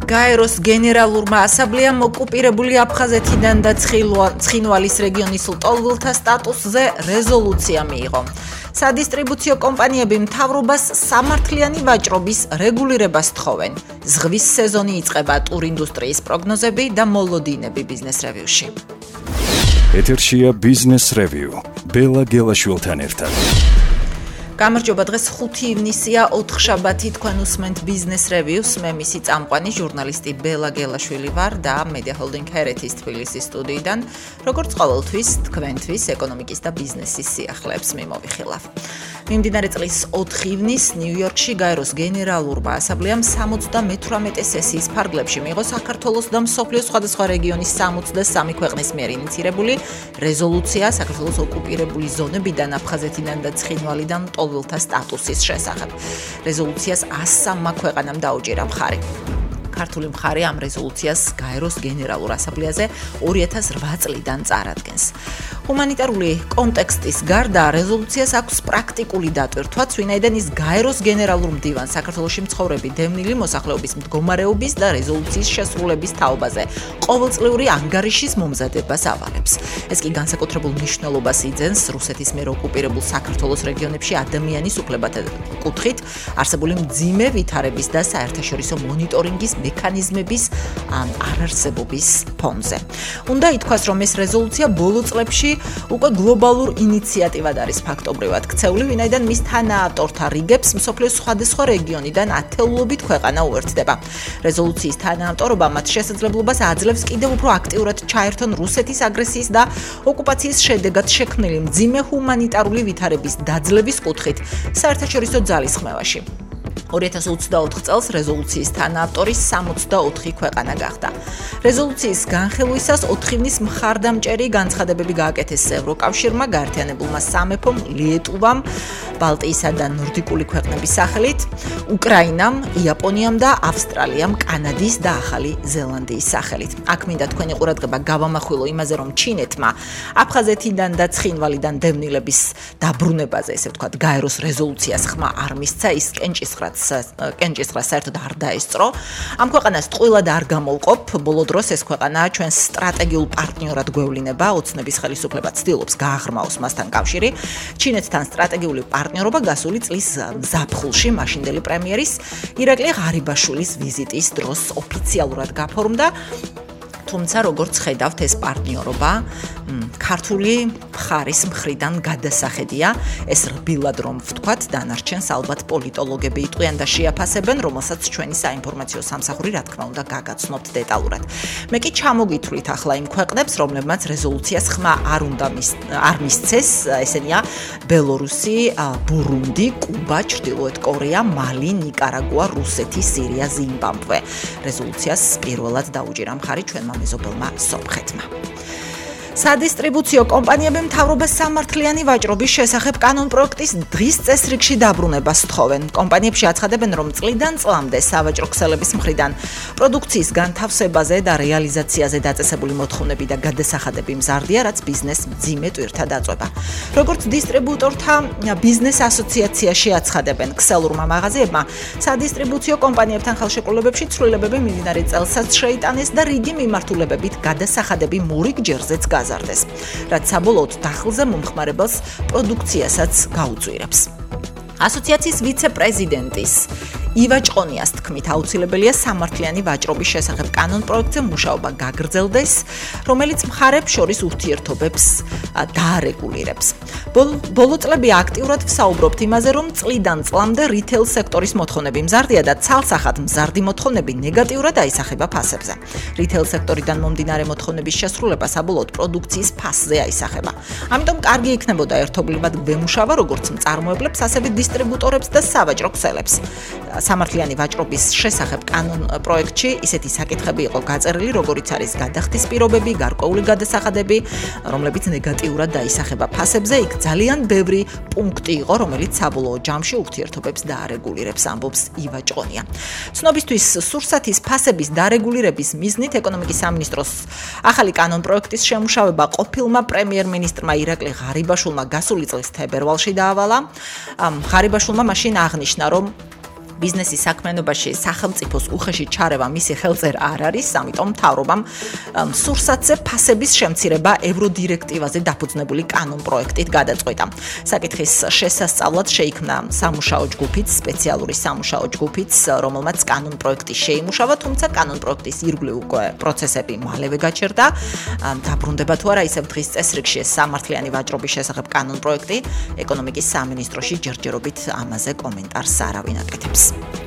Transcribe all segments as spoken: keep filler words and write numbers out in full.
გაეროს გენერალურმა ასამბლეამ ოკუპირებული აფხაზეთიდან და ცხინვალის რეგიონის ლტოლვილთა სტატუსზე რეზოლუცია მიიღო. სადისტრიბუციო კომპანიები მთავრობას სამართლიანი ვაჭრობის რეგულირებას თხოვენ. ზღვის სეზონი იწყება ტურ ინდუსტრიის პროგნოზები და მოლოდინები ბიზნეს რევიუში. ეთერშია ბიზნეს რევიუ. ბელა გელაშვილთან ერთად. გამარჯობა, დღეს ხუთი ივნისია, ოთხშაბათი, თქვენ უსმენთ ბიზნეს რევიუს, მე მისი წამყვანი ჟურნალისტი ბელა გელაშვილი ვარ და Media Holding ჰერეთის თბილისის სტუდიიდან, როგორც ყოველთვის, თქვენთვის ეკონომიკის და ბიზნესის სიახლეებს მიმოვიხილავ. მიმდინარე წლის ოთხი ივნისს ნიუ-იორკში გაეროს გენერალურმა ასამბლეამ სამოცდამეთვრამეტე სესიის ფარგლებში მიიღო საქართველოს და მსოფლიოს სხვადასხვა რეგიონის სამოცდასამი ქვეყნის მიერ ინიცირებული რეზოლუცია საქართველოს ოკუპირებული ზონებიდან, აფხაზეთიდან და ცხინვალიდან ლტოლვილთა სტატუსის შესახებ. რეზოლუციას ასამმა ქვეყანამ დაუჭირა მხარი. ქართული მხარე ამ რეზოლუციას გაეროს გენერალურ ასამბლეაზე ორი ათას რვა წლიდან წარადგენს. ჰუმანიტარული კონტექსტის გარდა რეზოლუციას აქვს პრაქტიკული დატვირთვაც, ვინაიდან ის გაეროს გენერალურ მდივანს საქართველოში მცხოვრები დევნილი მოსახლეობის მდგომარეობის და რეზოლუციის შესრულების თაობაზე ყოველწლიური ანგარიშის მომზადებას ავალებს. ეს კი განსაკუთრებულ მნიშვნელობას იძენს რუსეთის მიერ ოკუპირებულ საქართველოს რეგიონებში ადამიანის უფლებათა კუთხით არსებული მძიმე ვითარების და საერთაშორისო მონიტორინგის მექანიზმების არარსებობის ფონზე. უნდა ითქვას, რომ ეს რეზოლუცია ბოლო წლებში უკვე გლობალურ ინიციატივად არის ფაქტობრივად ქცეული, ვინაიდან მის თანაავტორთა რიგებს მსოფლიოს სხვადასხვა რეგიონიდან ათეულობით ქვეყანა უერთდება. რეზოლუციის თანაავტორობა მათ შესაძლებლობას აძლევს კიდევ უფრო აქტიურად ჩაერთონ რუსეთის აგრესიის და ოკუპაციის შედეგად შექმნილი მძიმე ჰუმანიტარული ვითარების დაძლევის კუთხით საერთაშორისო ძალისხმევაში. ორი ათას ოცდაოთხ წელს რეზოლუციის თანაავტორი სამოცდაოთხი ქვეყანა გახდა. რეზოლუციის განხილვისას ოთხი ივნისს მხარდამჭერი განცხადებები გააკეთეს ევროკავშირმა, გაერთიანებულმა სამეფომ, ლიეტუვამ, ბალტიისა და ნორდიკული ქვეყნების სახელით, უკრაინამ, იაპონიამ და ავსტრალიამ, კანადის და ახალი ზელანდიის სახელით. აქ მინდა თქვენი ყურადღება გავამახვილო იმაზე, რომ ჩინეთმა აფხაზეთიდან და ცხინვალიდან დევნილების დაბრუნებაზე, ესე ვთქვათ, გაეროს რეზოლუციას ხმა არ მისცა, ის კენჭისყრად კენჭისყრა საერთოდ არ დაესწრო. ამ ქვეყანას ტყუილად არ გამოვყოფ, ბოლო დროს ეს ქვეყანა ჩვენს სტრატეგიულ პარტნიორად გვევლინება, ოცნების ხელისუფლება ცდილობს გააღრმაოს მასთან კავშირი. ჩინეთთან სტრატეგიული პარტნიორობა გასული წლის ზაფხულში მაშინდელი პრემიერის ირაკლი ღარიბაშვილის ვიზიტის დროს ოფიციალურად გაფორმდა. თუმცა როგორც ხედავთ, ეს პარტნიორობა ქართული მხარის მხრიდან გადასახედია. ეს რბილად რომ ვთქვათ, დანარჩენს ალბათ პოლიტოლოგები იტყვიან და შეაფასებენ, რომელსაც ჩვენი საინფორმაციო სამსახური რა თქმა უნდა გაგაცნობთ დეტალურად. მე კი ჩამოგითვლით ახლა იმ ქვეყნებს, რომლებმაც რეზოლუციას ხმა არ უნდა არ მისცეს, ესენია ბელორუსი, ბურუნდი, კუბა, ჩრდილოეთ კორეა, მალი, ნიკარაგუა, რუსეთი, სირია, ზიმბაბვე. რეზოლუციას პირველად დაუჭირა მხარი ჩვენმა მეზობელმა სომხეთმა. სადისტრიბუციო კომპანიები მთავრობას სამართლიანი ვაჭრობის შესახებ კანონპროექტის დღის წესრიგში დაბრუნებას თხოვენ. კომპანიებში აცხადებენ, რომ წლიდან წლამდე სავაჭრო ქსელების მხრიდან პროდუქციის განთავსებაზე და რეალიზაციაზე დაწესებული მოთხოვნები და გადასახადები მზარდია, რაც ბიზნეს მძიმე ტვირთად აწვება. როგორც დისტრიბუტორთა ბიზნეს ასოციაციაში აცხადებენ, ქსელურმა მაღაზიებმა სადისტრიბუციო კომპანიებთან ხელშეკრულებებში ცვლილებები მიმდინარე წელსაც შეიტანეს და რიგი მიმართულებებით გადასახადები მორიგ ჯერზეც გაზარდეს, რაც საბოლოოდ დახილზე მომხმარებელს პროდუქციასაც გაუწვირებს. ასოციაციის ვიცე-პრეზიდენტის ივა ჭყონიას თქმით, აუცილებელია სამართლიანი ვაჭრობის შესახებ კანონპროექტზე მუშაობა გაგრძელდეს, რომელიც მხარებს შორის ურთიერთობებს დაარეგულირებს. ბოლო წლები აქტიურად ვსაუბრობთ იმაზე, რომ წლიდან წლამდე რითეილ სექტორის მოთხოვნები მზარდია და ცალსახად მზარდი მოთხოვნები ნეგატიურად აისახება ფასებზე. რითეილ სექტორიდან მომდინარე მოთხოვნების შესრულება საბოლოოდ პროდუქციის ფასზე აისახება. ამიტომ კარგი იქნებოდა ერთობლივად გვემუშავა როგორც მწარმოებლებს, ასევე დისტრიბუტორებს და სავაჭრო ქსელებს. სამართლიანი ვაჭრობის შესახებ კანონ პროექტში ისეთი საკითხები იყო გაწერილი, როგორიც არის გადახდის პირობები, გარკვეული გადასახადები, რომლებიც ნეგატიურად დაისახება ფასებზე. იქ ძალიან ბევრი პუნქტი იყო, რომელიც საბოლოო ჯამში ურთიერთობებს დაარეგულირებს, ამბობს ივა ჭყონია. ცნობისთვის სურსათის ფასების დარეგულირების მიზნით ეკონომიკის სამინისტროს ახალი კანონპროექტის შემუშავება ყოფილმა პრემიერ-მინისტრმა ირაკლი ღარიბაშვილმა გასული წლის თებერვალში დაავალა. ღარიბაშვილმა მაშინ აღნიშნა, რომ ბიზნესის საქმიანობაში სახელმწიფოს უხეში ჩარევა მისი ხელწერ არ არის, ამიტომ მთავრობამ სურსათზე ფასების შემცირება ევროდირექტივაზე დაფუძნებული კანონ-პროექტით გადაწყვეტა. საკითხის შესასწავლად შეიქმნა სამუშაო ჯგუფიც, სპეციალური სამუშაო ჯგუფიც, რომელმაც კანონ-პროექტი შეიმუშავა, თუმცა კანონ-პროექტის ირგვლივ უკვე პროცესები მალევე გაჩერდა. დაბრუნდება თუ არა ისევ დღის წესრიგში სამართლიანი ვაჭრობის შესახებ კანონ-პროექტი, ეკონომიკის სამინისტროში ჯერჯერობით ამაზე კომენტარს არავინ აკეთებს.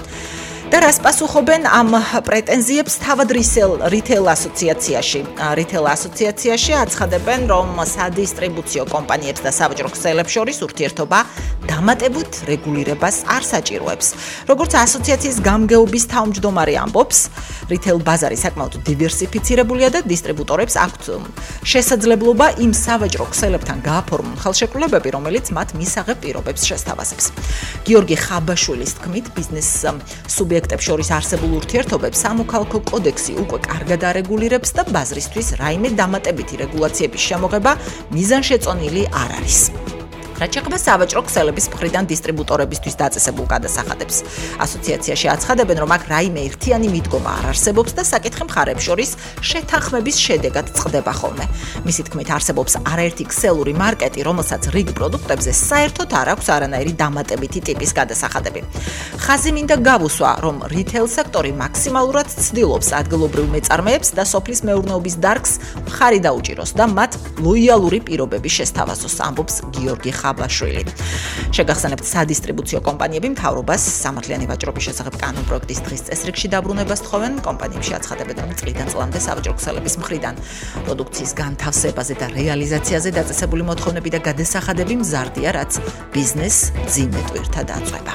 და რას პასუხობენ ამ პრეტენზიებს თავად რითეილ ასოციაციაში? რითეილ ასოციაციაში აცხადებენ, რომ სადისტრიბუციო კომპანიებს და სავაჭრო ქსელებს შორის ურთიერთობა დამატებულ რეგულირებას არ საჭიროებს. როგორც ასოციაციის გამგეობის თავმჯდომარე ამბობს, რითეილ ბაზარი საკმაოდ დივერსიფიცირებულია და დისტრიბუტორებს აქვთ შესაძლებლობა იმ სავაჭრო ქსელებთან გააფორმონ ხელშეკრულებები, რომელიც მათ მისაღებ პირობებს შესთავაზებს. გიორგი ხაბაშვილის თქმით, ბიზნეს სუბიექტებს შორის არსებულ ურთიერთობებს სამოქალაქო კოდექსი უკვე კარგად არეგულირებს და ბაზრისთვის რაიმე დამატებითი რეგულაციების შემოღება მიზანშეწონილი არ არის. რაც შეეხება სავაჭრო ქსელების მხრიდან დისტრიბუტორებისთვის დაწესებულ გადასახადებს. ასოციაციაში აცხადებენ, რომ აქ რაიმე ერთიანი მიდგომა არ არსებობს და საკითხი მხარებს შორის შეთანხმების შედეგად წყდება ხოლმე. მისი თქმით, არსებობს არაერთი ქსელური მარკეტი, რომელსაც რიგ პროდუქტებზე საერთოდ არ აქვს არანაირი დამატებითი ტიპის გადასახადები. ხაზი მინდა გავუსვა, რომ რითეილ სექტორი მაქსიმალურად ცდილობს ადგილობრივ მეწარმეებს და სოფლის მეურნეობის დარგს მხარი დაუჭიროს და მათ ლოიალური პირობები შესთავაზოს, ამბობს გიორგი ხაბაშვილი. შეგახსენებთ, სადისტრიბუციო კომპანიები მთავრობას სამართლიანი ვაჭრობის შესახებ კანონ-პროექტის დღის წესრიგში დაბრუნებას თხოვენ. კომპანიებში აცხადებენ, რომ წლიდან წლამდე სავაჭრო ქსელების მხრიდან პროდუქციის განთავსებაზე და რეალიზაციაზე დაწესებული მოთხოვნები და გადასახადები მზარდია, რაც ბიზნესს ძიმე ტვირთად აწვება.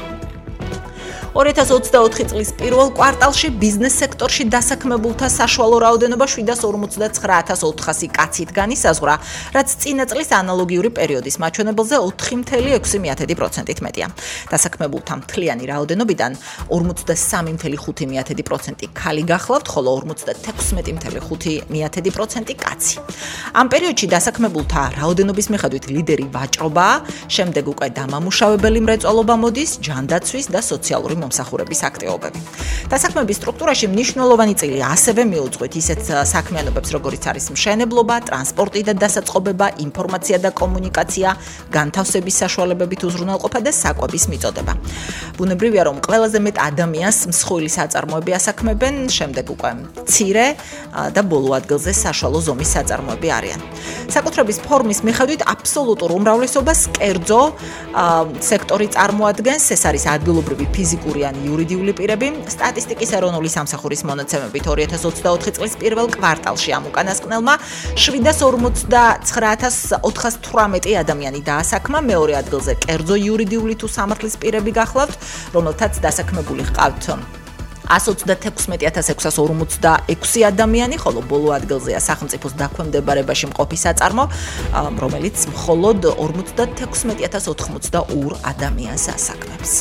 ორი ათას ოცდაოთხი წლის პირველ კვარტალში ბიზნეს სექტორში დასაქმებულთა საშუალო რაოდენობა შვიდას ორმოცდაცხრა ათას ოთხასი კაცით განისაზღვრა, რაც წინა წლის ანალოგიური პერიოდის მაჩვენებელზე ოთხი კoma ექვსი პროცენტით მეტია. დასაქმებულთა მთლიანი რაოდენობიდან ორმოცდასამი კoma ხუთი პროცენტი ქალი გახლავთ, ხოლო ორმოცდათექვსმეტი კoma ხუთი პროცენტი კაცი. ამ პერიოდში დასაქმებულთა რაოდენობის მიხედვით ლიდერი ვაჭრობაა, შემდეგ უკვე დამამუშავებელი მრეწველობა მოდის, ჯანდაცვის და სოციალური მომსახურების აქტივობები. დასაქმების სტრუქტურაში მნიშვნელოვანი წილი ასევე მიუძღვით ისეთ საქმიანობებს, როგორიც არის მშენებლობა, ტრანსპორტი და დასაწყობება, ინფორმაცია და კომუნიკაცია, განთავსების საშუალებებით უზრუნველყოფა და საკვების მიწოდება. ბუნებრივია, რომ ყველაზე მეტ ადამიანს მსხვილი საწარმოები ასაქმებენ, შემდეგ უკვე მცირე და ბოლო ადგილზე საშუალო ზომის საწარმოები არიან. საკუთრების ფორმის მიხედვით აბსოლუტურ უმრავლესობას კერძო სექტორი წარმოადგენს, ეს არის ადგილობრივი ფიზიკური ან იურიდიული პირები. სტატისტიკის ეროვნული სამსახურის მონაცემებით ორი ათას ოცდაოთხი წლის პირველ კვარტალში ამ უკანასკნელმა შვიდას ორმოცდაცხრა ათას ოთხას თვრამეტი ადამიანი დაასაქმა, მეორე ადგილზე კერძო იურიდიული თუ სამართლის პირები გახლავთ, რომელთაც დასაქმებული ჰყავთ ას ოცდათექვსმეტი ათას ექვსას ორმოცდაექვსი ადამიანი, ხოლო ბოლო ადგილზეა სახელმწიფოს დაქვემდებარებაში მყოფი საწარმო, რომელიც მხოლოდ ორმოცდათექვსმეტი ათას ოთხმოცდაორ ადამიანს ასაქმებს.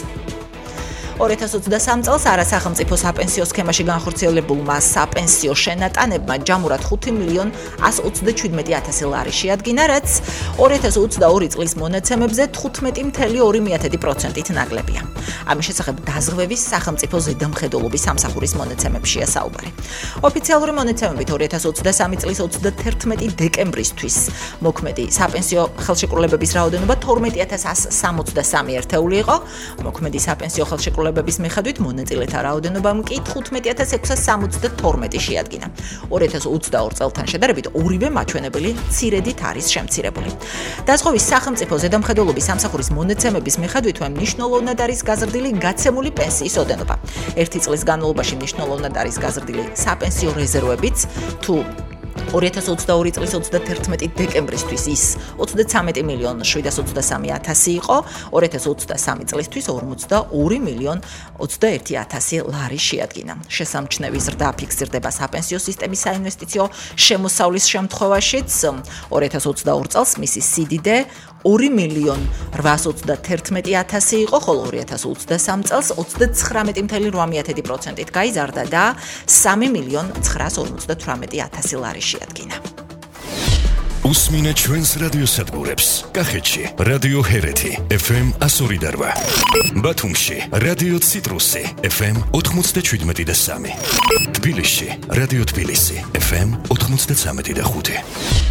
ორი ათას ოცდასამი წელს არასახელმწიფო საპენსიო სქემაში განხორციელებულმა საპენსიო შენატანებმა ჯამურად ხუთი მილიონ ას ოცდაჩვიდმეტი ათასი ლარი შეადგინა, რაც ორი ათას ოცდაორი წლის მონაცემებზე თხუთმეტი კoma ორი პროცენტით ნაკლებია. ამის შესახებ დაზღვევის სახელმწიფო ზედამხედველობის სამსახურის მონაცემებშია საუბარი. ოფიციალური მონაცემებით ორი ათას ოცდასამი წლის ოცდათერთმეტი დეკემბრისთვის მოქმედი საპენსიო ხელშეკრულებების რაოდენობა თორმეტი ათას ას სამოცდასამი ერთეული იყო, მოქმედი საპენსიო ხელშეკრულებების მიხედვით მონაწილეთა რაოდენობამ კი თხუთმეტი ათას ექვსას სამოცდათორმეტი შეადგინა. ორი ათას ოცდაორ წელთან შედარებით ორივე მაჩვენებელი მცირედით არის შემცირებული. დაზღვევის სახელმწიფო ზედამხედველობის სამსახურის მონაცემების მიხედვითვე მნიშვნელოვნად არის გაზრდილი გაცემული პენსიის ოდენობა. ერთი წლის განმავლობაში მნიშვნელოვნად არის გაზრდილი საპენსიო რეზერვებიც, თუ ორი ათას ოცდაორი წლის ოცდათერთმეტი დეკემბრისთვის ის ოცდაცამეტი მილიონ შვიდას ოცდასამი ათასი იყო, ორი ათას ოცდასამი წლისთვის ორმოცდაორი მილიონ ოცდაერთი ათასი ლარი შეადგინა. შესამჩნევი ზრდა ფიქსირდება საპენსიო სისტემის საინვესტიციო შემოსავლის შემთხვევაშიც. ორი ათას ოცდაორ წელს მისი სიდიდე ორი მილიონ რვაას ოცდათერთმეტი ათასი იყო, ხოლო ორი ათას ოცდასამი წელს ოცდაცხრამეტი კoma რვა პროცენტით გაიზარდა და სამი მილიონ ცხრაას ორმოცდათვრამეტი ათასი ლარი შეადგინა. უსმინე ჩვენს რადიოსადგურებს. კახეთში რადიო ჰერეთი ეფ ემ one oh eight. ბათუმში რადიო ციტრუსი ეფ ემ ninety-seven და three. თბილისში რადიო თბილისი ეფ ემ ninety-three და five.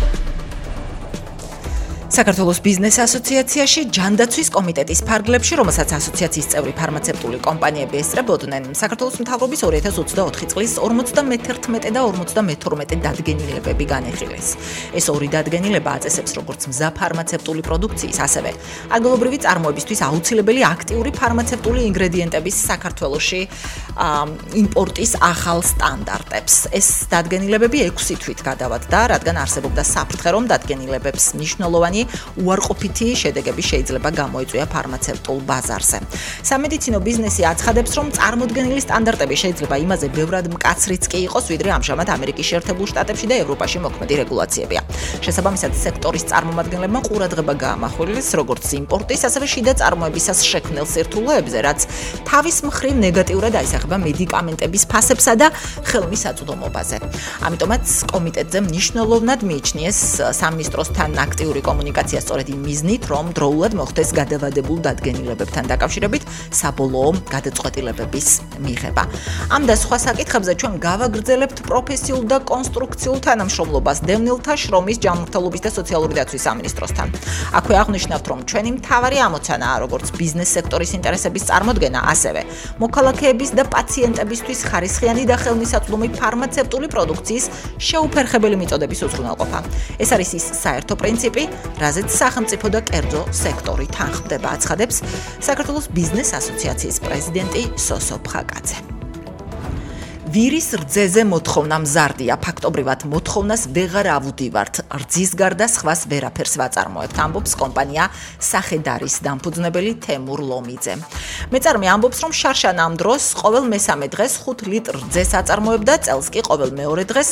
საქართველოს ბიზნეს ასოციაციაში ჯანდაცვის კომიტეტის ფარგლებში, რომელსაც ასოციაციის წევრი ფარმაცევტული კომპანიები ესწრებოდნენ, საქართველოს მთავრობის two thousand twenty-one წლის fifty-one და fifty-two დადგენილებები განეხილეს. ეს ორი დადგენილება აწესებს როგორც მზა ფარმაცევტული პროდუქციის, ასევე ადგილობრივი წარმოებისთვის აუცილებელი აქტიური ფარმაცევტული ინგრედიენტების საქართველოში იმპორტის ახალ სტანდარტებს. ეს დადგენილებები six თვით გადავადდა, რადგან არსებობდა საფრთხე, რომ დადგენილებებს მნიშვნელოვანი უარყოფითი შედეგები შეიძლება გამოიწვია ფარმაცევტულ ბაზარზე. სამედიცინო ბიზნესი აცხადებს, რომ წარმოდგენილი სტანდარტები შეიძლება იმაზე ბევრად მკაცრიც კი იყოს, ვიდრე ამჟამად ამერიკის შეერთებულ შტატებში და ევროპაში მოქმედი რეგულაციებია. შესაბამისად, სექტორის წარმომადგენლებმა ყურადღება გაამახვილეს როგორც იმპორტის, ასევე შიდა წარმოებისას შექმნილ სირთულეებზე, რაც თავის მხრივ ნეგატიურად აისახება მედიკამენტების ფასებსა და ხელმისაწვდომობაზე. ამიტომაც კომიტეტზე მნიშვნელოვნად მიიჩნიეს სამინისტროსთან აქტიური კომუნიკაცია სწორედ იმ მიზნით, რომ დროულად მოხდეს გადავადებულ დადგენილებებთან დაკავშირებით საბოლოო გადაწყვეტილებების მიღება. ამ და სხვა საკითხებზე ჩვენ გავაგრძელებთ პროფესიულ და კონსტრუქციულ თანამშრომლობას დევნილთა შრომის ჯანმრთელობის და სოციალური დაცვის სამინისტროსთან. აქვე აღნიშნავთ, რომ ჩვენი მთავარი ამოცანაა როგორც ბიზნეს სექტორის ინტერესების წარმოდგენა, ასევე მოქალაქეების და პაციენტებისთვის ხარისხიანი და ხელმისაწვდომი ფარმაცევტული პროდუქციის შეუფერხებელი მიწოდების უზრუნველყოფა. ეს არის ის საერთო პრინციპი, რაზეც სახელმწიფო და კერძო სექტორი თანხმდება, აცხადებს საქართველოს ბიზნეს ასოციაციის პრეზიდენტი სოსო ფხაკაძე. ვირის რძეზე მოთხოვნა მზარდია, ფაქტობრივად მოთხოვნას ვეღარ ავუდივართ, რძის გარდა სხვას ვერაფერს ვაწარმოებთ, ამბობს კომპანია სახედარის დამფუძნებელი თემურ ლომიძე. მეწარმე ამბობს, რომ შარშან ამ დროს ყოველ მესამე დღეს five ლიტრ რძეს აწარმოებდა, წელს კი ყოველ მეორე დღეს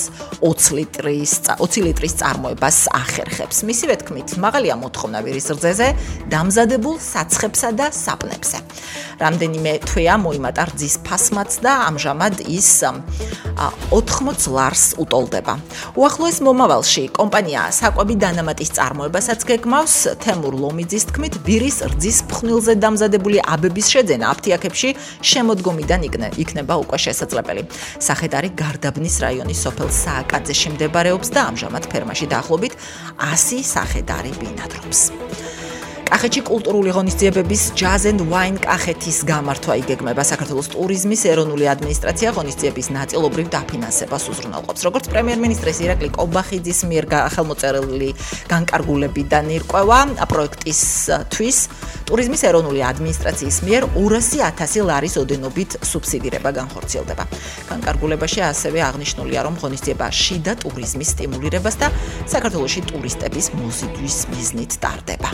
twenty ლიტრის წარმოებას ახერხებს. მისივე თქმით, მაღალია მოთხოვნა ვირის რძეზე დამზადებულ საცხებსა და საპნებზე. რამდენიმე თვეა მოიმატა რძის ფასმაც და ამჟამად ის ninety ლარს უტოლდება. უახლოეს მომავალში კომპანია საკვები დანამატის წარმოებასაც გეგმავს. თემურ ლომიძის თქმით, ვირის რძის ფხვნილზე დამზადებული აბების შეძენა აფთიაქებში შემოდგომიდან იქნება უკვე შესაძლებელი. სახედარი გარდაბნის რაიონის სოფელ სააკაძეში მდებარეობს და ამჟამად ფერმაში დაახლოებით one hundred სახედარი ბინადრობს. კახეთში კულტურული ღონისძიებების Jazz and Wine კახეთის გამართვა იგეგმება. საქართველოს ტურიზმის ეროვნული ადმინისტრაცია ღონისძიების ნაწილობრივ დაფინანსებას უზრუნველყოფს. როგორც პრემიერ-მინისტრის ირაკლი კობახიძის მიერ ხელმოწერილი განკარგულებიდან ირკვევა, პროექტის თვის ტურიზმის ეროვნული ადმინისტრაციის მიერ two hundred thousand ლარის ოდენობით სუბსიდირება განხორციელდება. განკარგულებაში ასევე აღნიშნულია, რომ ღონისძიება შიდა ტურიზმის სტიმულირებას და საქართველოში ტურისტების მოზიდვის მიზნით ტარდება.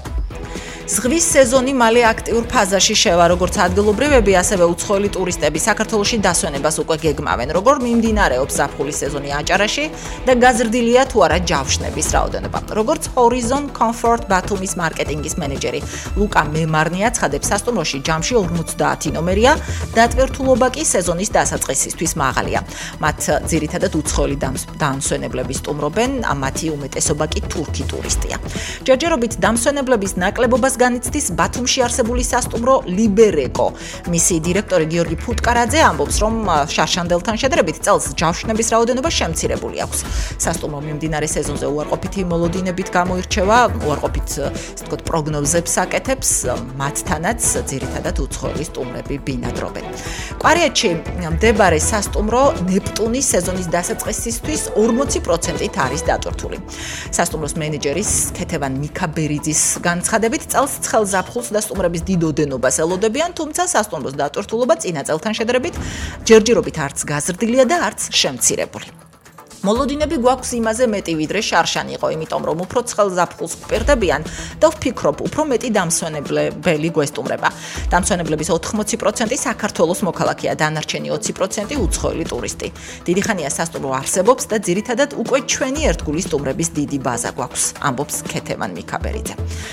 ზღვის სეზონი მალე აქტიურ ფაზაში შევა, როგორც ადგილობრივები, ასევე უცხოელი ტურისტები საქართველოში დასვენებას უკვე გეგმავენ, როგორ მიმდინარეობს ზაფხულის სეზონი აჭარაში და გაზრდილია თუ არა ჯავშნების რაოდენობა. როგორც Horizon Comfort ბათუმის მარკეტინგის მენეჯერი ლუკა მემარნი აცხადებს, სასტუმროში ჯამში forty ნომერია, დატვირთულობა კი სეზონის დასაწყისისთვის მაღალია. მათ ძირითადად უცხოელი დამსვენებლები სტუმრობენ, მათი უმეტესობა კი თურქი ტურისტია. ჯერჯერობით დამსვენებლების ნაკლებობას განიცდის ბათუმში არსებული სასტუმრო ლიბერეკო. მისი დირექტორი გიორგი ფუტკარაძე ამბობს, რომ შარშანდელთან შედარებით წელს ჯავშნების რაოდენობა შემცირებული აქვს. სასტუმრო მიმდინარე სეზონზე უარყოფითი მოლოდინებით გამოირჩევა, უარყოფით, ასე ვთქვათ, პროგნოზებს აკეთებს, მათთანაც ძირითადად უცხოელი სტუმრები ბინადრობენ. კვარიატში მდებარე სასტუმრო ნეპტუნის სეზონის დასაწყისისთვის forty პროცენტით არის დატვირთული. სასტუმროს მენეჯერის ქეთევან მიქაბერიძის განცხადებით, წელს ცხელ ზაფხულს და სტუმრების დიდ ოდენობას ელოდებიან, თუმცა სასტუმროს დატვირთულობა წინა წელთან შედარებით ჯერჯერობით არც გაზრდილია და არც შემცირებული. მოლოდინები გვაქვს იმაზე მეტი ვიდრე შარშან იყო, იმიტომ რომ უფრო ცხელ ზაფხულს გვპირდებიან და ვფიქრობ, უფრო მეტი დამსვენებელი გვესტუმრება. დამსვენებლების forty პროცენტი საქართველოს მოქალაქეა, დანარჩენი twenty პროცენტი უცხოელი ტურისტი. დიდი ხანია სასტუმრო არსებობს და ძირითადად უკვე ჩვენი ერთგული სტუმრების დიდი ბაზა გვაქვს, ამბობს ქეთევან მიქაბერიძე.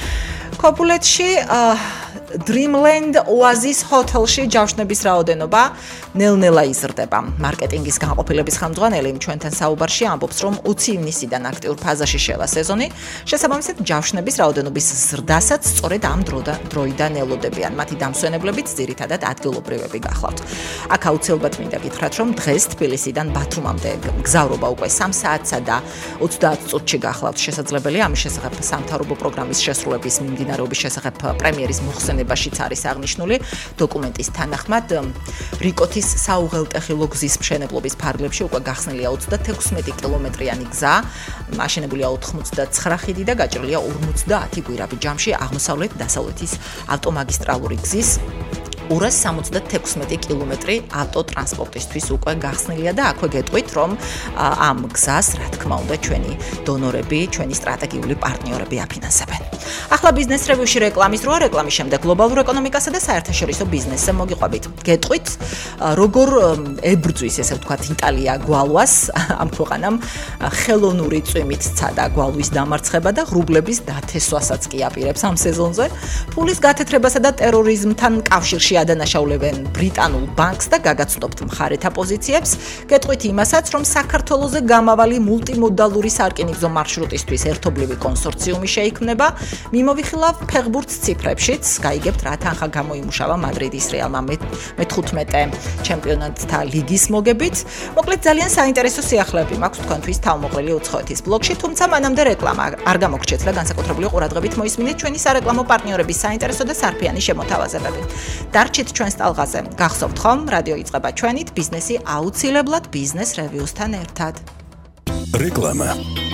კოპულეთში Dreamland Oasis Hotel-ში ჯავშნების რაოდენობა ნელ-ნელა იზრდება. მარკეტინგის განყოფილების ხელმძღვანელი ჩვენთან საუბარში ამბობს, რომ ოცი ივნისიდან აქტიურ ფაზაში შევა სეზონი, შესაბამისად ჯავშნების რაოდენობის ზრდასაც სწორედ ამ დროიდან ელოდებიან. მათი დამსვენებლებიც ძირითადად ადგილობრივები გახლავთ. აქ აუცილებლად მინდა გითხრათ, რომ დღეს თბილისიდან ბათუმამდე გზავრობა უკვე სამ საათსა და ოცდაათ წუთში გახლავთ. შესაძლებელია ამის შესახებ სამთავრობო პროგრამის შესრულების მიმდინარეობის შესახებ პრემიერის მოხსენებაშიც არის აღნიშნული დოკუმენტის თანახმად რიკოთის საუღელტეხილო გზის მშენებლობის ფარგლებში უკვე გახსნილია ოცდათექვსმეტი კილომეტრიანი გზა, აშენებულია ოთხმოცდაცხრა ხიდი და გაჭრილია ორმოცდაათი გვირაბი. ჯამში აღმოსავლეთ-დასავლეთის ავტომაგისტრალური გზის ორას სამოცდათექვსმეტი კილომეტრი ავტოტრანსპორტისთვის უკვე გახსნილია და აქვე გეტყვით, რომ ამ გზას, რა თქმა უნდა, ჩვენი დონორები, ჩვენი სტრატეგიული პარტნიორები აფინანსებენ. ახლა ბიზნეს რევიუში რეკლამის დროა, რეკლამის შემდეგ გლობალურ ეკონომიკასა და საერთაშორისო ბიზნესზე მოგიყვებით. გეტყვით, როგორ ებრძვის, ესე ვთქვათ, იტალია გვალვას, ამ ქვეყანამ ხელოვნური წვიმით სცადა გვალვის დამარცხება და ღრუბლების დათესვასაც კი აპირებს ამ სეზონზე. ფულის გათეთრებასა და ტერორიზმთან კავშირში ადანაშაულებენ ბრიტანულ ბანკს და გაგაცნობთ მხარეთა პოზიციებს. გეტყვით იმასაც, რომ საქართველოზე გამავალი მულტიმოდალური სარკინიგზო მარშრუტისთვის ერთობლივი კონსორციუმი შეიქმნება. მიმოვიხილავ ფეხბურთს ციფრებშიც, გაიგებთ რა თანხა გამოიმუშავა მადრიდის რეალმა მეთხუთმეტე ჩემპიონატთა ლიგის მოგებით. მოკლედ ძალიან საინტერესო სიახლეები მაქვს თქვენთვის თავმოყრილი უცხოეთის ბლოგში, თუმცა მანამდე რეკლამა არ გამოგრჩეთ და განსაკუთრებული ყურადღებით მოისმინეთ ჩვენი სარეკლამო პარტნიორების საინტერესო და სარფიანი შემოთავაზებები. დარჩით ჩვენს ტალღაზე. გახსოვთ ხომ, რადიო იწყება ჩვენით, ბიზნესი აუცილებლად ბიზნეს რევიუსთან ერთად. რეკლამა.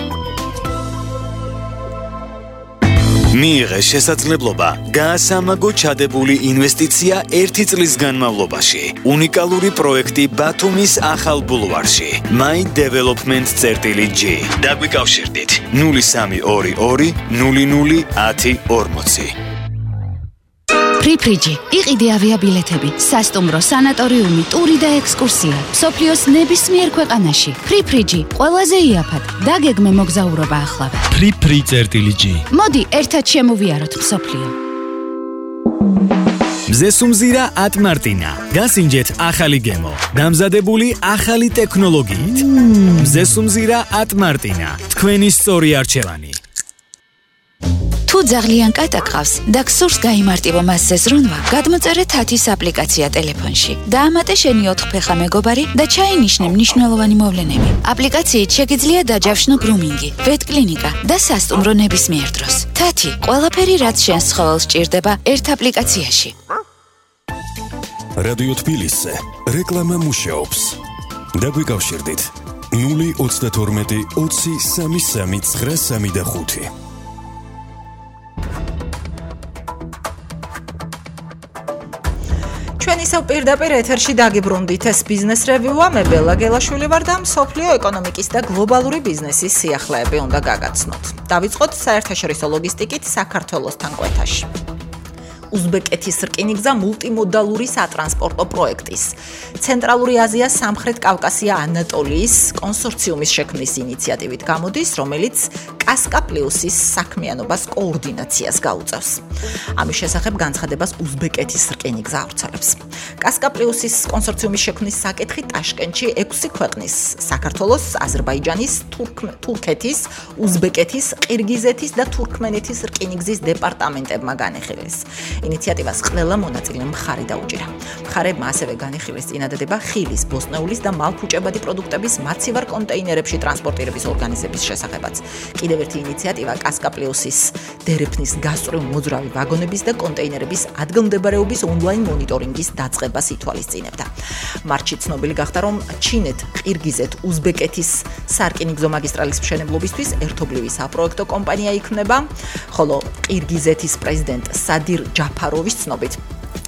მიიღე შესაძლებლობა გაასამაგო ჩადებული ინვესტიცია ერთი წლის განმავლობაში. უნიკალური პროექტი ბათუმის ახალ ბულვარში. My Development G. დაგვიკავშირდით ნული სამი ორი ორი ნული ნული ათი ორმოცი. ფრიფრიჯი, იყიდე ავიაბილეთები, სასტუმრო, სანატორიუმი, ტური და ექსკურსია. მსოფლიოს ნებისმიერ ქვეყანაში. ფრიფრიჯი, ყველაზე იაფად. დაგეგმე მოგზაურობა ახლავე. ფრიფრი.G. მოდი, ერთად შემოვიაროთ მსოფლიო. მზესუმზირა ატმარტინა. გასინჯეთ ახალი გემო. დამზადებული ახალი ტექნოლოგიით. მზესუმზირა ატმარტინა. თქვენი სწორი არჩევანი. თუ ძალიან კატა ყავს და გსურს გაიმარტივო მასზე ზრუნვა, გადმოწერე თათის აპლიკაცია ტელეფონში. დაამატე შენი ოთხფეხა მეგობარი და ჩაინიშნე მნიშვნელოვანი მოვლენები. აპლიკაციით შეგიძლია დაჯავშნო გრუმინგი, ვეტკლინიკა და სასტუმრო ნებისმიერ დროს. თათი, ყველაფერი რაც შენს ცხოველს სჭირდება ერთ აპლიკაციაში. რადიო თბილისზე რეკლამა მუშაობს. დაგვიკავშირდით ნული ოცდათორმეტი ოცი სამი სამი ცხრა სამი და ხუთი. ჩვენ ისევ პირდაპირ ეთერში დაგიბრუნდით. ეს ბიზნეს რევიუა, მე ბელა გელაშვილი ვარ და მსოფლიო ეკონომიკის და გლობალური ბიზნესის სიახლეები უნდა გაგაცნოთ. დავიწყოთ საერთაშორისო ლოგისტიკით საქართველოსთან კვეთაში. უზბეკეთის რკინიგზა მულტიმოდალური სატრანსპორტო პროექტის ცენტრალური აზია, სამხრეთ კავკასია, ანატოლიის კონსორციუმის შექმნის ინიციატივით გამოდის, რომელიც კასკა პლუსის საქმიანობას კოორდინაციას გაუწევს. ამის შესახებ განცხადებას უზბეკეთის რკინიგზა ავრცელებს. კასკა პლუსის კონსორციუმის შექმნის საკითხი ტაშკენტში ექვსი ქვეყნის საქართველოს, აზერბაიჯანის, თურქეთის, უზბეკეთის, ყირგიზეთის და თურქმენეთის რკინიგზის დეპარტამენტებმა განიხილეს. ინიციატივას ყველა მონაწილე მხარე დაუჭირა. მხარებმა ასევე განიხილეს წინადადება ხილის, ბოსტნეულის და მალფუჭებადი პროდუქტების მაცივარ კონტეინერებში ტრანსპორტირების ორგანიზების შესახებაც. კიდევ ერთი ინიციატივა კასკა პლუსის დერეფნის გასწვრივ მოძრავი ვაგონების და კონტეინერების ადგილმდებარეობის ონლაინ მონიტორინგის დაწყებას ითვალისწინებდა. მარტში ცნობილი გახდა, რომ ჩინეთ, ყირგიზეთ, უზბეკეთის სარკინიგზო მაგისტრალის მშენებლობისთვის ერთობლივი საპროექტო კომპანია იქმნება, ხოლო ყირგიზეთის პრეზიდენტ სადირ ჯაფაროვის ცნობით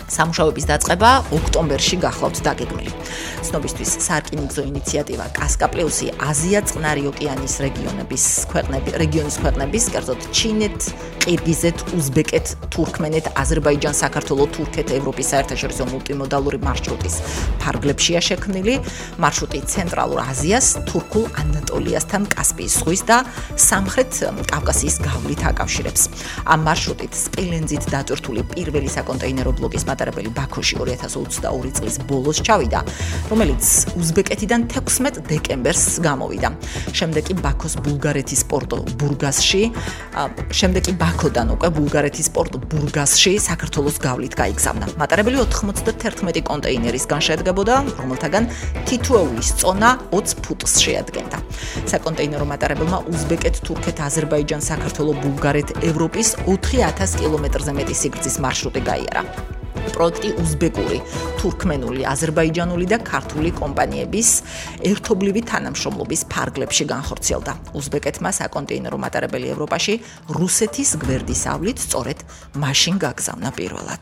სამუშაოების დაწყება ოქტომბერში გახლავთ დაგეგმილი. ცნობისთვის სარკინიგზო ინიციატივა კასკაპლიუსი აზია წყნარი ოკეანის რეგიონების ქვეყნები რეგიონის ქვეყნების, კერძოდ ჩინეთ, ყირგიზეთ, უზბეკეთ, თურქმენეთ, აზერბაიჯანს, საქართველოს, თურქეთ, ევროპის საერთაშორისო მულტიმოდალური მარშრუტის ფარგლებშია შექმნილი. მარშრუტი ცენტრალურ აზიას, თურქულ ანატოლიასთან, კასპიის ზღვის და სამხრეთ კავკასიის გავლით აკავშირებს. ამ მარშრუტით სპილენძით დატვირთული პირველი საკონტეინერო ბლოკის მატარებელი ბაქოში ორი ათას ოცდაორი წლის ბოლოს ჩავიდა, რომელიც უზბეკეთიდან თექვსმეტ დეკემბერს გამოვიდა. შემდეგ კი ბაქოს ბულგარეთის პორტ ბურგასში, შემდეგ კი ბაქოდან უკვე ბულგარეთის პორტ ბურგასში საქართველოს გავლით გაიგზავნა. მატარებელი ოთხმოცდაათი კონტეინერისგან შედგებოდა, რომელთაგან თითოეულის წონა ოცი ფუტს შეადგენდა. საკონტეინერო მატარებელმა უზბეკეთ, თურქეთ, აზერბაიჯან, საქართველოს, ბულგარეთ, ევროპის ოთხი ათას კილომეტრზე მეტი სიგრძის მარშრუტი გაიარა. პროექტი უზბეკური, თურქმენული, აზერბაიჯანული და ქართული კომპანიების ერთობლივი თანამშრომლობის ფარგლებში განხორციელდა. უზბეკეთმა საკონტეინერო მატარებელი ევროპაში რუსეთის გვერდის ავლით სწორედ მაშინ გაგზავნა პირველად.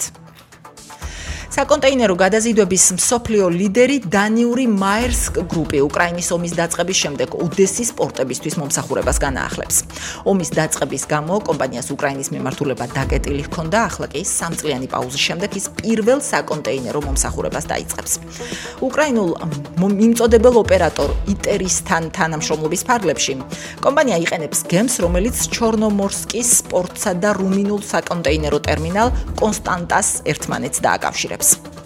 საკონტეინერო გადაზიდვების მსოფლიო ლიდერი დანიური მაერსკ გრუპი უკრაინის ომის დაწყების შემდეგ ოდესის პორტებისთვის მომსახურებას განაახლებს. ომის დაწყების გამო კომპანიას უკრაინის მიმართულება დაკეტილი ჰქონდა, ახლა კი სამწლიანი პაუზის შემდეგ ის პირველ საკონტეინერო მომსახურებას დაიწყებს. უკრაინულ მიმწოდებელ ოპერატორ იტერისთან თანამშრომლობის ფარგლებში კომპანია იყენებს გემს, რომელიც ჩორნომორსკის პორტსა და რუმინულ საკონტეინერო ტერმინალ კონსტანტას ერთმანეთს დააკავშირებს.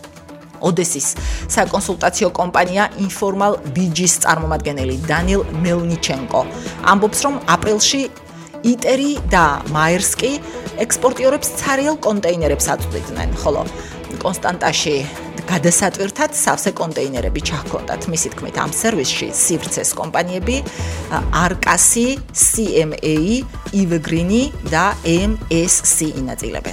ოდესის საკონსულტაციო კომპანია Informal ბიჯის წარმომადგენელი დანილ მელნიჩენკო ამბობს, რომ აპრილში იტერი და მაერსკი ექსპორტიორებს ცარიელ კონტეინერებს აწვდიდნენ, ხოლო კონსტანტაში გადასატვირთად სავსე კონტეინერები ჩაჰქონდათ. მისი თქმით, ამ სერვისში სივრცეს კომპანიები არკასი, სი ემ ეი, ივგრინი და ემ ეს სი ინაწილებენ.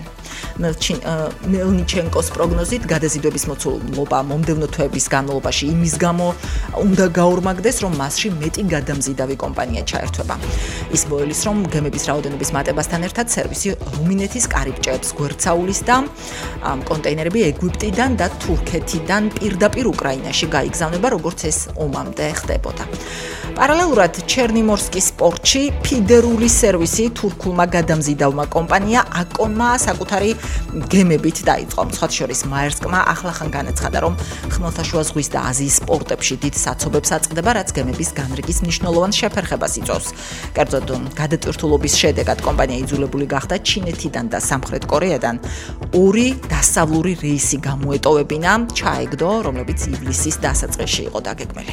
მელნიჩენკოს პროგნოზით გადაზიდვების მოცულობა მომდევნო თვეების განმავლობაში იმის გამო უნდა გაორმაგდეს, რომ მასში მეტი გადამზიდავი კომპანია ჩაერთვება. ის მოელის, რომ გემების რაოდენობის მატებასთან ერთად სერვისი რუმინეთის კარიბჭეებს გვერდსაულის და კონტეინერები ეგვიპტიდან და თურქეთიდან პირდაპირ უკრაინაში გაიგზავნება, როგორც ეს ომამდე ხდებოდა. პარალელურად ჩერნიმორსკის პორტში ფიდერული სერვისი თურქულმა გადამზიდავმა კომპანია აკონმა საკუთარი გემებით დაიწყო. სხვა შორის მაერსკმა ახლახან განაცხადა, რომ ხმელთაშუა ზღვის და აზიის პორტებში დიდ საცობებს აწყდება, რაც გემების განრიგის მნიშვნელოვან შეფერხებას იწვევს. კერძოდ, გადატვირთულობის შედეგად კომპანია იძულებული გახდა ჩინეთიდან და სამხრეთ კორეიდან ორი დასავლური რეისი გამოეტოვებინა, ჩაეგდო, რომლებიც ივლისის დასაწყისში იყო დაგეგმილი.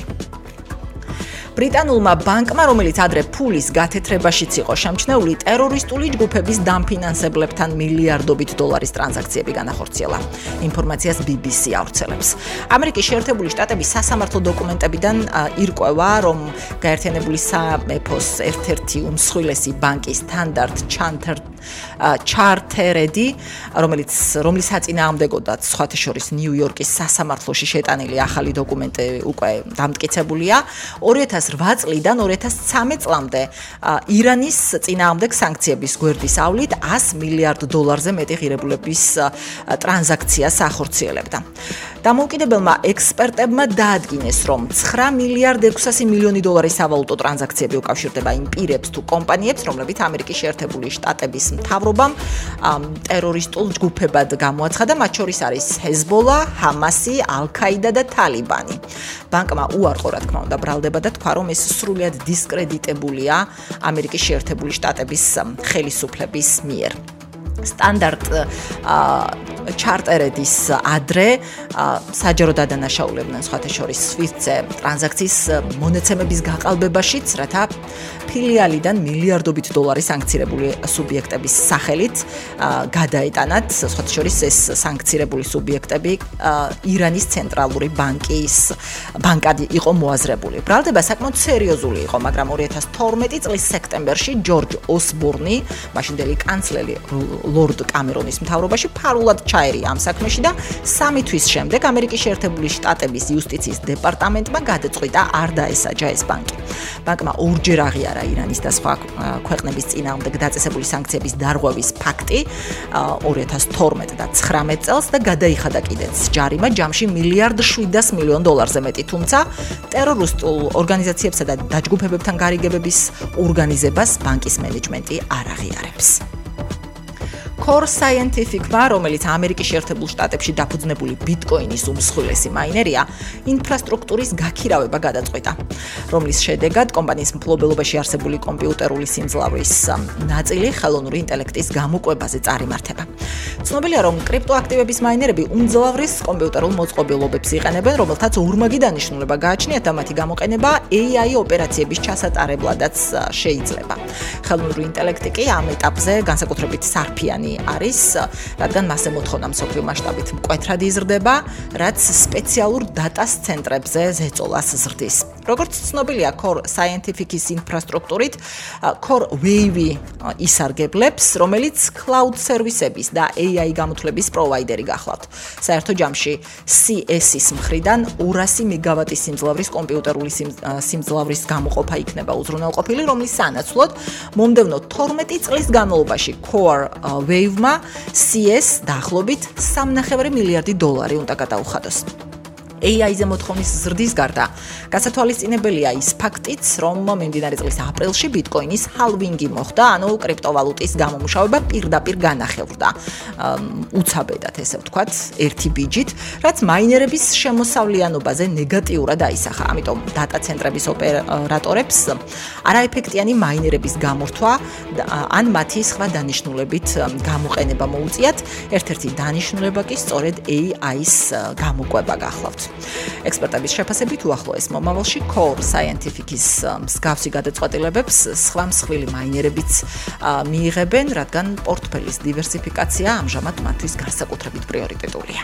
ბრიტანულმა ბანკმა, რომელიც ადრე ფულის გათეთრებაშიც იყო შემჩნეული, ტერორისტული ჯგუფების დამფინანსებლებთან მილიარდობით დოლარის ტრანზაქციები განახორციელა. ინფორმაციას ბი ბი სი ავრცელებს. ამერიკის შეერთებული შტატების სასამართლო დოკუმენტებიდან ირკვევა, რომ გაერთიანებული სამეფოს ერთ-ერთი უმსხვილესი ბანკი Standard Chartered, რომელიც რომლის საწინააღმდეგოდაც სხვათა შორის ნიუ-იორკის სასამართლოში შეტანილი ახალი დოკუმენტი უკვე დამტკიცებულია, ორი ათას ორი ათას წლიდან ორი ათას ცხრამეტ წლამდე ირანის წინააღმდეგ სანქციების გვერდის ავლით ას მილიარდ დოლარზე მეტი ღირებულების ტრანზაქციას ახორციელებდა. დამოუკიდებელმა ექსპერტებმა დაადგინეს, რომ ცხრა მილიარდ ექვსასი მილიონი დოლარის სავალუტო ტრანზაქციები უკავშირდება იმ პირებს თუ კომპანიებს, რომლებიც ამერიკის შეერთებული შტატების მთავრობამ ტერორისტულ ჯგუფებად გამოაცხადა, მათ შორის არის ჰეზბოლა, ჰამასი, ალ-ქაიდა და თალიბანი. ბანკმა უარყო, რა თქმა უნდა, ბრალდება და თქვა, რომ ეს სრულიად დისკრედიტებულია ამერიკის შეერთებული შტატების ხელისუფლების მიერ. Standard Chartered-ის ადრე საჯარო დადანაშაულებდნენ სხვათა შორის სვიფტზე ტრანზაქციის მონაცემების გაყალბებაშიც, რათა ფილიალიდან მილიარდობით დოლარის სანქცირებული სუბიექტების სახელით გადაეტანათ, სხვათა შორის ეს სანქცირებული სუბიექტები ირანის ცენტრალური ბანკის ბანკად იყო მოაზრებული. ბრალდება საკმაოდ სერიოზული იყო, მაგრამ ორი ათას თორმეტი წლის სექტემბერში ჯორჯ ოსბორნი, მაშინდელი კანცლერი ლორდ კამერონის მთავრობაში ფარულად ჩაერია ამ საქმეში და სამი თვის შემდეგ ამერიკის შეერთებული შტატების იუსტიციის დეპარტამენტმა გადაწყვიტა არ დაესაჯა ეს ბანკი. ბანკმა ორჯერ აღიარა ირანის და სხვა ქვეყნების წინააღმდეგ დაწესებული სანქციების დარღვევის ფაქტი ორი ათას თორმეტ და ცხრამეტ წელს და გადაიხადა კიდეც ჯარიმა ჯამში მილიარდ შვიდას მილიონ დოლარზე მეტი, თუმცა ტერორისტულ ორგანიზაციებსა და დაჯგუფებებთან გარიგებების ორგანიზებას ბანკის მენეჯმენტი არ აღიარებს. Core Scientific-მა, რომელიც ამერიკის შეერთებულ შტატებში დაფუძნებული ბიტკოინის უმსხვილესი მაინერია, ინფრასტრუქტურის გაქირავება გადაწყვიტა, რომლის შედეგად კომპანიის მფლობელობაში არსებული კომპიუტერული სიმძლავრის ნაწილი ხელოვნური ინტელექტის გამოკვლევაზე წარიმართება. ცნობილია, რომ კრიპტოაქტივების მაინერები უმძლავრის კომპიუტერულ მოწყობილობებს იყენებენ, რომელთაც ორმაგი დანიშნულება გააჩნიათ და მათი გამოყენება A I ოპერაციების ჩასატარებლადაც შეიძლება. ხელოვნური ინტელექტი კი ამ ეტაპზე განსაკუთრებით სარფიანი არის, რადგან მასზე მოთხოვნა მსოფლიო მასშტაბით მკვეთრად იზრდება, რაც სპეციალურ დატას ცენტრებზე ზეწოლას ზრდის. როგორც ცნობილია Core Scientific-ის ინფრასტრუქტურით, Core Wave ისარგებლებს, რომელიც cloud სერვისების და A I გამოთვლების პროვაიდერი გახლავთ. საერთო ჯამში C S-ის მხრიდან ორასი მეგავატის სიმძლავრის კომპიუტერული სიმძლავრის გამოყოფა იქნება უზრუნველყოფილი, რომლის სანაცვლოდ მომდევნო თორმეტი წლის განმავლობაში Core Wave-მა C S დაახლოებით სამნახევარი მილიარდი დოლარი უნდა გადაუხადოს. A I-ზე მოთხოვნის ზრდის გარდა გასათვალისწინებელია ის ფაქტიც, რომ მიმდინარე წლის აპრილში ბიტკოინის ჰალვინგი მოხდა, ანუ კრიპტოვალუტის გამომუშავება პირდაპირ განახევრდა. უცაბედად ესე ვთქვათ, ერთი ბიჯით, რაც მაინერების შემოსავლიანობაზე ნეგატიურად აისახა. ამიტომ დატა ცენტრების ოპერატორებს არაეფექტიანი მაინერების გამორთვა ან მათი სხვა დანიშნულებით გამოყენება მოუწიათ. ერთ-ერთი დანიშნულება კი სწორედ A I-ის გამოყვება გახლავთ. ექსპერტების შეფასებით უახლოეს მომავალში Core Scientific-ის მსგავსი გადაწყვეტილებებს სხვა მსხვილი მაინერებიც მიიღებენ, რადგან პორტფელის დივერსიფიკაცია ამჟამად მათთვის განსაკუთრებით პრიორიტეტულია.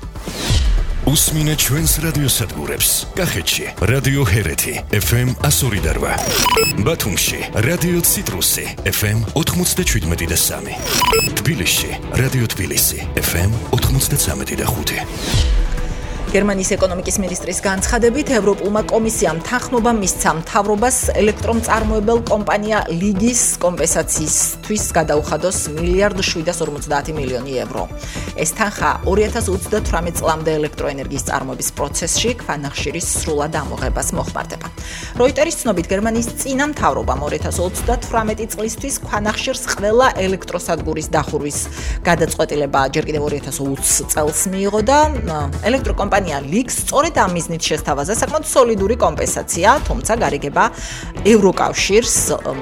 უსმინეთ ჩვენს რადიოსადგურებს. კახეთში რადიო ჰერეთი F M one oh eight. ბათუმში რადიო ციტრუსი F M ninety-seven და სამი. თბილისში რადიო თბილისი F M ninety-three და ხუთი. გერმანიის ეკონომიკის მინისტრის განცხადებით, ევროპულმა კომისიამ თანხმობა მისცა მთავრობას ელექტრომწარმოებელ კომპანია ლიგის კომპენსაციისთვის გადაუხადოს მილიარდ შვიდას ორმოცდაათი მილიონი ევრო. ეს თანხა ორი ათას ოცდათვრამეტ წლამდე ელექტროენერგიის წარმოების პროცესში ქვანახშირის სრულად ამოღებას მოხმარდება. როიტერის ცნობით, გერმანიის წინა მთავრობამ ორი ათას ოცდათვრამეტი წლისთვის ქვანახშირს ყველა ელექტროსადგურის დახურვის გადაწყვეტილება ჯერ კიდევ ორი ათას ოცი წელს მიიღო და ელექტროკომპანია ლიგს სწორედ ამ მიზნით შესთავაზა საკმაოდ სოლიდური კომპენსაცია, თუმცა გარიგება ევროკავშირს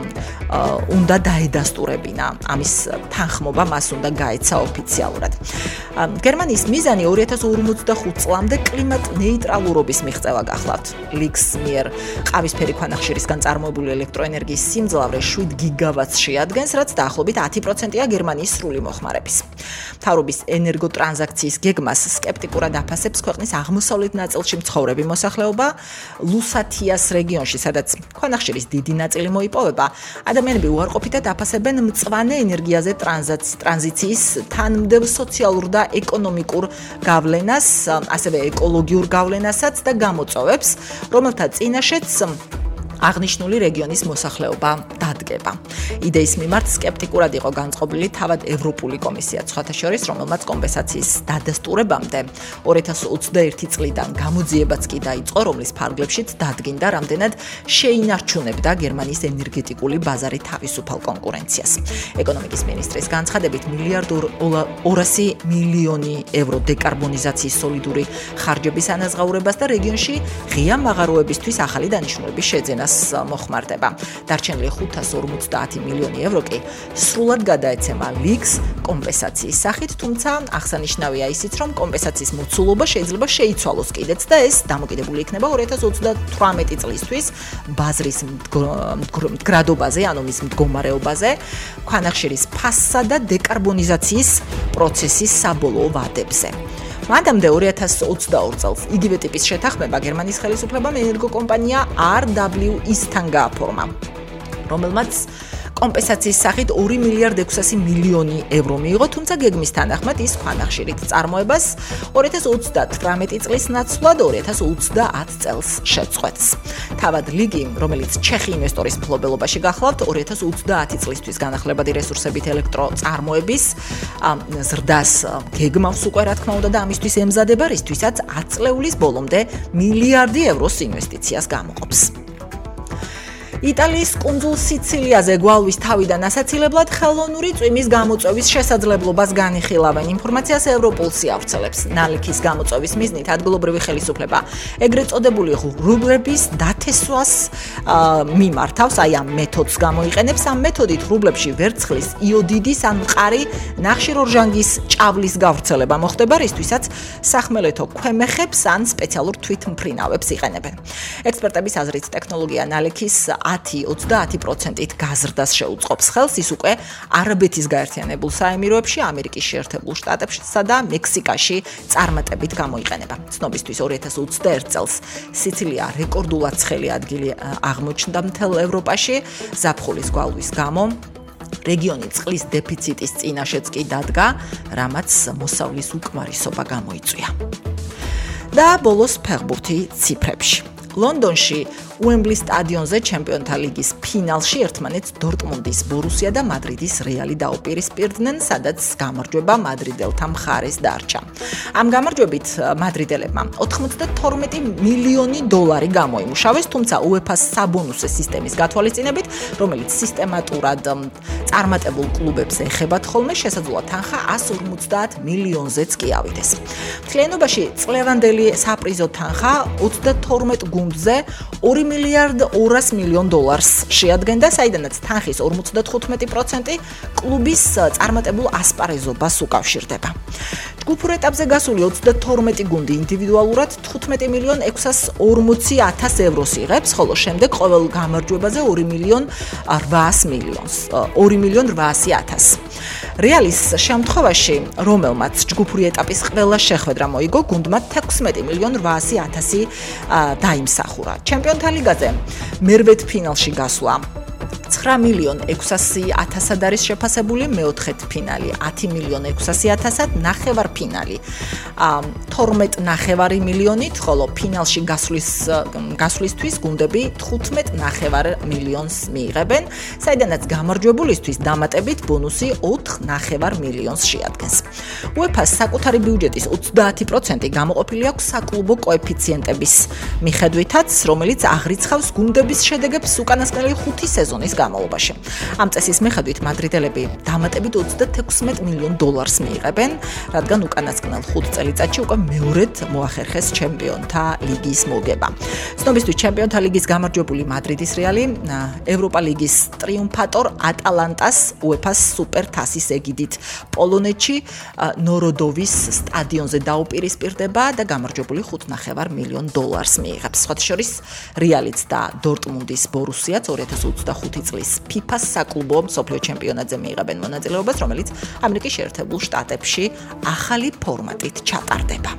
უნდა დაედასტურებინა ამის თანხმობა, მას უნდა გაეცა ოფიციალურად. გერმანიის მიზანი ორი ათას ორმოცდახუთი წლამდე კლიმატ ნეიტრალურობის მიღწევა გახლავთ. ლიგს მიერ ყავისფერი ქვანახშირისგან წარმოებული ელექტროენერგიის სიმძლავრე შვიდ გიგავატს შეადგენს, რაც დაახლოებით ათი პროცენტია გერმანიის სრული მოხმარების. მთავრობის ენერგოტრანზაქციის გეგმას სკეპტიკურად აფასებს ქვეყნის აღმოსავლეთ ნაწილში მცხოვრები მოსახლეობა, ლუსათიას რეგიონში, სადაც ქვანახშირის დიდი ნაწილი მოიპოვება. ადამიანები უარყოფითად აფასებენ მწვანე ენერგიაზე ტრანზიციის თანმიმდევრ სოციალურ და ეკონომიკურ გავლენას, ასევე ეკოლოგიურ გავლენასაც და გამოწვევებს, რომელთა წინაშეც აღნიშნული რეგიონის მოსახლეობა დადგება. იდეის მიმართ სკეპტიკურად იყო განწყობილი თავად ევროპული კომისია, სხვათა შორის, რომელმაც კომპენსაციის დადასტურებამდე ორი ათას ოცდაერთი წლიდან გამოძიებაც კი დაიწყო, რომლის ფარგლებშიც დადგინდა, რამდენად შეინარჩუნებდა გერმანიის ენერგეტიკული ბაზარი თავისუფალ კონკურენციას. ეკონომიკის მინისტრის განცხადებით, მილიარდ ორასი მილიონი ევრო დეკარბონიზაციის სოლიდური ხარჯების ანაზღაურებას და რეგიონში ღია მაღაროებისთვის ახალი დანიშნულების შეძენას მოხმარდება. დარჩენილი ხუთას ორმოცდაათი მილიონი ევრო კი სრულად გადაეცემა ლიგს კომპენსაციის სახით, თუმცა აღსანიშნავია ისიც, რომ კომპენსაციის მოცულობა შეიძლება შეიცვალოს კიდეც და ეს დამოკიდებული იქნება ორი ათას ოცდათვრამეტი წლისთვის ბაზრის მდგრადობაზე, ანუ მის მდგომარეობაზე, ქვანახშირის ფასსა და დეკარბონიზაციის პროცესის საბოლოო ვადებზე. მანამდე ორი ათას ოცდაორი წელს იგივე ტიპის შეთანხმება გერმანიის ხელისუფლებამ ენერგოკომპანია R W E-სთან გააფორმა, რომელმაც კომპენსაციის სახით ორი მილიარდ ექვსასი მილიონი ევრო მიიღო, თუმცა გეგმის თანახმად ის ქვანახშირით წარმოებას ორი ათას ოცდათვრამეტი წლის ნაცვლად ორი ათას ოცდაათ წელს შეწყვეტს. თავად ლიგი, რომელიც ჩეხი ინვესტორის მფლობელობაში გახლავთ, ორი ათას ოცდაათი წლისთვის განახლებადი რესურსებით ელექტროწარმოების ზრდას გეგმავს უკვე რა თქმა უნდა და ამისთვის ემზადება, რისთვისაც ათწლეულის ბოლომდე მილიარდი ევროს ინვესტიციას გამოყოფს. იტალიის კუნძულ სიცილიაზე გვალვის თავიდან ასაცილებლად ხელოვნური წვიმის გამოწვევის შესაძლებლობას განიხილავენ. ინფორმაციას ევროპულსი ავრცელებს. ნალექის გამოწვევის მიზნით ადგილობრივი ხელისუფლება ეგრეთ წოდებული ღრუბლების დათესვას მიმართავს, აი ამ მეთოდს გამოიყენებს. ამ მეთოდით ღრუბლებში ვერცხლის, იოდიდის ან მყარი ნახშირორჟანგის ჭავლის გავრცელება მოხდება, რისთვისაც სახმელეთო ქვემეხებს ან სპეციალურ თვითმფრინავებს იყენებენ. ექსპერტების აზრით ტექნოლოგია ნალექის ათი ოცდაათი პროცენტით გაზრდას შეუწყობს ხელს, ის უკვე არაბეთის გაერთიანებულ საემიროებში, ამერიკის შეერთებულ შტატებსა და მექსიკაში წარმატებით გამოიყენება. ცნობისთვის ორი ათას ოცდაერთ წელს სიცილია რეკორდულად ცხელი ადგილი აღმოჩნდა მთელ ევროპაში ზაფხულის გვალვის გამო. რეგიონი წყლის დეფიციტის წინაშეც კი დადგა, რამაც მოსავლის უკმარისობა გამოიწვია. და ბოლოს ფეხბურთი ციფრებში. ლონდონში უემბლის სტადიონზე ჩემპიონთა ლიგის ფინალში ერთმანეთს დორტმუნდის ბორუსია და მადრიდის რეალი დაუპირისპირდნენ, სადაც გამარჯვება მადრიდელთა მხარეს დარჩა. ამ გამარჯვებით მადრიდელებმა ოთხმოცდათორმეტი მილიონი დოლარი გამოიმუშავეს, თუმცა უეფა-ს საბონუსე სისტემის გათვალისწინებით, რომელიც სისტემატურად წარმატებულ კლუბებს ეხებათ ხოლმე, შესაძლოა თანხა ასი ორმოცდაათ მილიონზეც კი ავიდეს. მთლიანობაში წლევანდელი საპრიზო თანხა ოცდათორმეტ გუნდზე ორი მილიარდ ორასი მილიონ დოლარს შეადგენდა, საიდანაც თანხის ორმოცდათხუთმეტი პროცენტი კლუბის წარმატებულ ასპარეზობას უკავშირდება. ჯგუფურ ეტაპზე გასული ოცდათორმეტი გუნდი ინდივიდუალურად თხუთმეტი მილიონ ექვსასი ორმოცი ათას ევროს იღებს, ხოლო შემდეგ ყოველ გამარჯვებაზე ორი მილიონ რვაასი მილიონს, ორი მილიონ რვაასი ათასს. რეალის შემთხვევაში, რომელმაც ჯგუფური ეტაპის ყველა შეხვედრა მოიგო, გუნდმა თექვსმეტი მილიონ რვაასი ათასი დაიმსახურა. ჩემპიონთა ლიგაზე მერვედ ფინალში გასვლა ცხრა მილიონ ექვსასი ათასად არის შეფასებული, მეოთხედ ფინალი ათი მილიონ ექვსასი ათასად, ნახევარ ფინალი თორმეტ ნახევარი მილიონით, ხოლო ფინალში გასვლის გასვლისთვის გუნდები თხუთმეტ ნახევარ მილიონს მიიღებენ, საიდანაც გამარჯვებულისთვის დამატებით ბონუსი ოთხ ნახევარ მილიონს შეადგენს. უეფა-ს საკუთარი ბიუჯეტის ოცდაათი პროცენტი გამოყოფილი აქვს საკლუბო კოეფიციენტების მიხედვითაც, რომელიც აღრიცხავს გუნდების შედეგებს უკანასკნელი ხუთი სეზონის განმავლობაში. ამ წესის მიხედვით მადრიდელები დამატებით ოცდათექვსმეტ მილიონ დოლარს მიიღებენ, რადგან უკანასკნელ ხუთ წელიწადში უკვე მეორედ მოახერხეს ჩემპიონთა ლიგის მოგება. ცნობისთვის ჩემპიონთა ლიგის გამარჯვებული მადრიდის რეალი ევროპა ლიგის ტრიუმფატორ ატალანტას უეფა-ს სუპერ თასის ეგიდით პოლონეთში ნოროდოვის სტადიონზე დაუპირისპირდება და გამარჯვებული ხუთ ნახევარ მილიონ დოლარს მიიღებს. სხვათა შორის რეალიც და დორტმუნდის ბორუსიაც ორი ათას ოცდახუთი წლის ფიფა-ს საკლუბო მსოფლიო ჩემპიონატზე მიიღებენ მონაწილეობას, რომელიც ამერიკის შეერთებულ შტატებში ახალი ფორმატით ჩატარდება.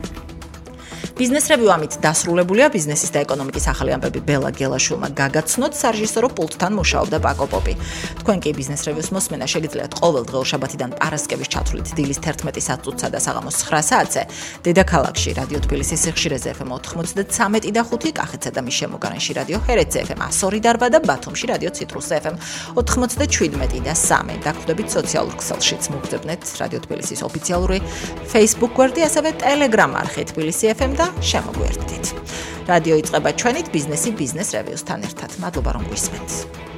ბიზნეს რევიუ ამით დასრულებულია. ბიზნესის და ეკონომიკის ახალი ამბები ბელა გელაშვილმა გაგაცნოთ, სარეჟისორო პულტთან მუშაობდა პაკო პოპი. თქვენ კი ბიზნეს რევიუს მოსმენა შეგიძლიათ ყოველ დღე შაბათიდან პარასკევის ჩათვლით დილის თერთმეტი საათზე და საღამოს ცხრა საათზე დედაქალაქში რადიო თბილისის სიხშირეზე ეფ ემ ოთხმოცდათსამეტი და ხუთი, კახეთსა და მის შემოგარენში რადიო ჰერეთზე ეფ ემ ასორი და რვა და ბათუმში რადიო ციტრუსზე ეფ ემ ოთხმოცდაშვიდმეტი და სამი. დაგვხვდებით სოციალურ ქსელშიც, მოგძებნეთ რადიო თბილისის ოფიციალური Facebook გვერდი, ასევე Telegram არხი თბილისი ეფ ემ და შემოგვიერთდით. რადიო იწყება ჩვენით ბიზნესი ბიზნეს რევიუსთან ერთად. მადლობა რომ გვისმენთ.